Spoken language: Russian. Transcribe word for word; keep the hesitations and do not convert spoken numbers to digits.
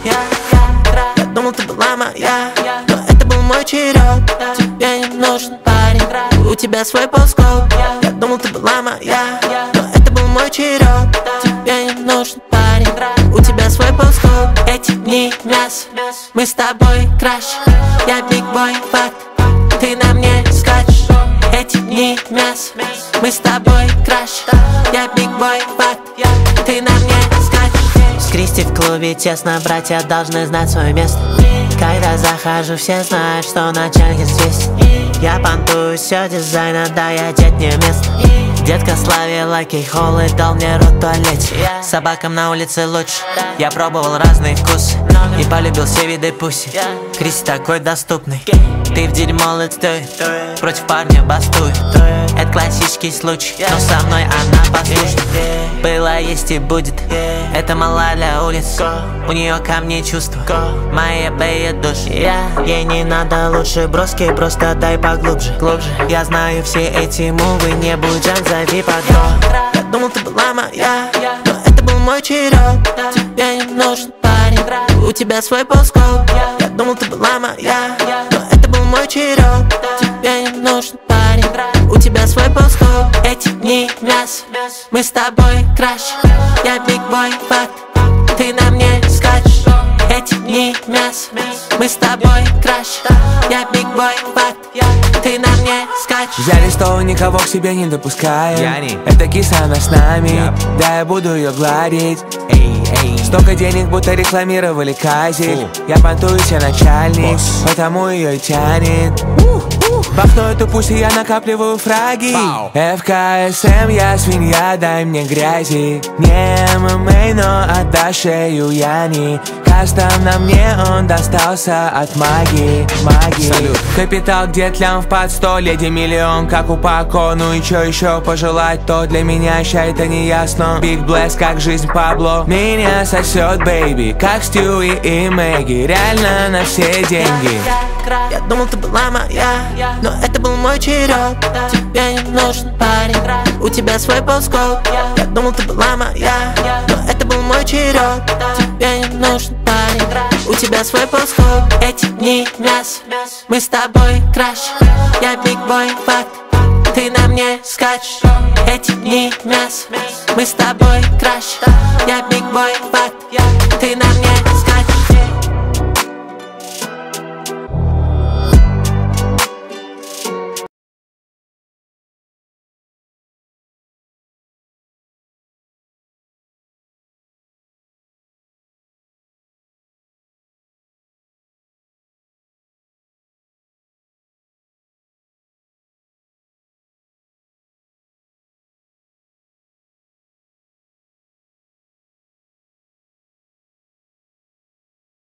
Я думал, ты была моя, но это был мой черед. Тебе не нужен парень, у тебя свой полскоп. Я думал, ты была моя, но это был мой черед. Тебе не нужен парень, у тебя свой полскоп. Эти дни мясо, мы с тобой краш. Я бигбой, факт, ты на мне скачешь. Эти дни мясо, мы с тобой краш. Я бигбой, факт, ты на мне скачешь. С Кристи в клубе тесно, братья должны знать свое место. Когда захожу, все знают, что начальник здесь. Я понтую все дизайна, да, я дед не место. Детка словила кейхол и дал мне рот в туалете. Собакам на улице лучше, я пробовал разные вкусы и полюбил все виды пуси. Кристи такой доступный, ты в дерьмо let's do it. Против парня бастует, это классический случай, но со мной она послушна. Было, есть и будет, это мала для улиц. У нее ко мне чувства, мои беет души. Ей не надо лучше броски, просто дай поглубже. Глубже. Я знаю все эти мувы, не будь жаль, зови подруг. Я думал, ты была моя, но это был мой черед. Тебе не нужен парень, у тебя свой полскоп. Я думал, ты была моя, но это был мой черед. Тебе не нужен парень, у тебя свой полскоп. Эти дни мясо, мы с тобой краш. Я бигбой, факт, ты на мне скачешь. Эти дни мясо, мы с тобой краш. Я бигбой, факт, ты на мне скачешь. Взяли стол, никого к себе не допускаем. Яни. Это киса, она с нами, yep. Да, я буду ее гладить. Эй, эй. Столько денег, будто рекламировали казик. Фу. Я понтуюсь, я начальник, Босс. Потому ее и тянет. Бахну эту пусть и я накапливаю фраги. Бау. эф ка эс эм, я свинья, дай мне грязи. Не эм эм а, но отдашь шею Яни. Кастом на мне он достался от магии, магии. Салют. Капитал где тлям в под сто, леди миллион, как у Пако. Ну и чё еще пожелать, то для меня ща это не ясно. Big Bless, как жизнь Пабло. Меня сосет, бэйби, как Стюи и Мэгги. Реально на все деньги. Я думал, ты была моя, но это был мой черед. Тебе не нужен парень, у тебя свой полскоп. Я думал, ты была моя, но это был мой черед. Тебе не нужен парень, у тебя свой полскоп. Эти дни мясо, мы с тобой краш. Я бигбой, факт, ты на мне скачешь. Эти дни мясо, мы с тобой краш. Я бигбой, факт, ты на мне